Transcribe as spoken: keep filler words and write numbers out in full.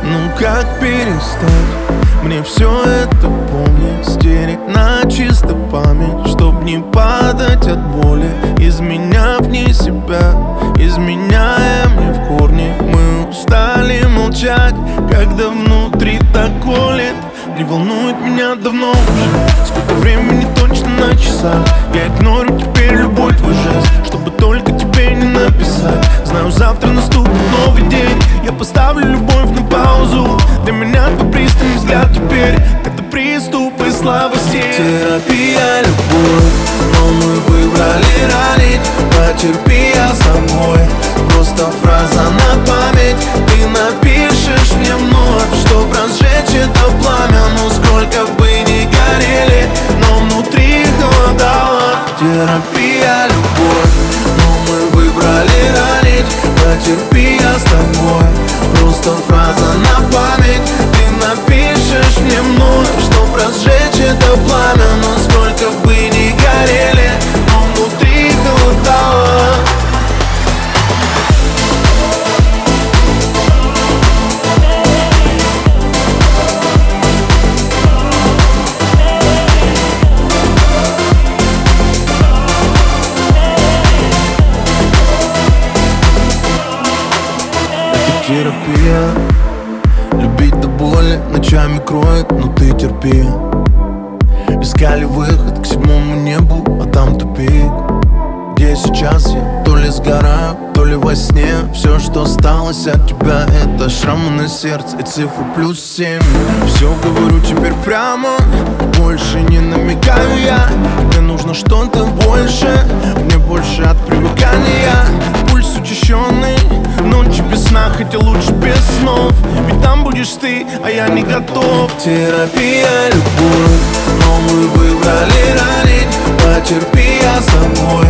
Ну как перестать мне все это помнить, стереть на чисто память, чтоб не падать от боли, изменяв не себя, изменяя мне в корне. Мы устали молчать, когда внутри так колет. Не волнует меня давно уже, сколько времени точно на часах. Я игнорю теперь любой твой жест, чтобы только тебе не написать. Знаю, завтра наступит новый день, я поставлю любовь на паузу. Для меня твой пристальный взгляд теперь это приступы слабости. Терапия, любовь, но мы выбрали ранить. Потерпи, я с тобой, просто фраза на память. Ты напишешь мне вновь, чтоб разжечь это пламя. Ну сколько бы ни горели, но внутри холодало. Терапия, любовь, но мы выбрали ранить. Потерпи, я с тобой, просто фраза на память. Ты напишешь мне вновь, чтоб разжечь это пламя. Но сколько бы ни горели, но внутри холодало. Терапия, любить до боли ночами кроет, но ты терпи. Искали выход к седьмому небу, а там тупик. Где сейчас я? То ли сгораю, то ли во сне. Все, что осталось от тебя, это шрамы на сердце и цифры плюс семь. Все говорю теперь прямо, больше не намекаю я. Тебе нужно что-то больше, мне больше от привыкания. Пульс учащенный, ночи без сна, хотя лучше без снов. Ведь там будешь ты, а я не готов. Терапия, любовь, но мы выбрали ранить. Потерпи, я с тобой,